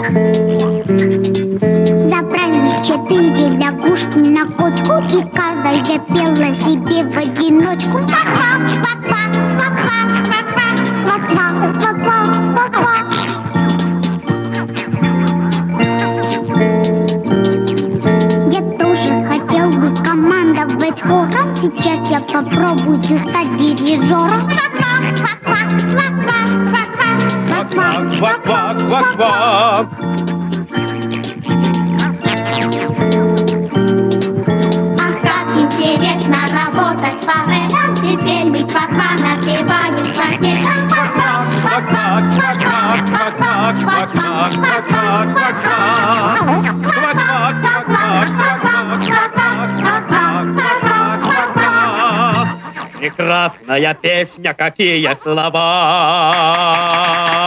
Забрались 4 лягушки на кочку, и каждая пела себе в одиночку. Я тоже хотел бы командовать хором. Сейчас я попробую стать дирижером. Квак-квак-квак-квак. Ах, как интересно работать с фонарем. Теперь мы квак-ква напеваем квартетом. Прекрасная песня, какие слова!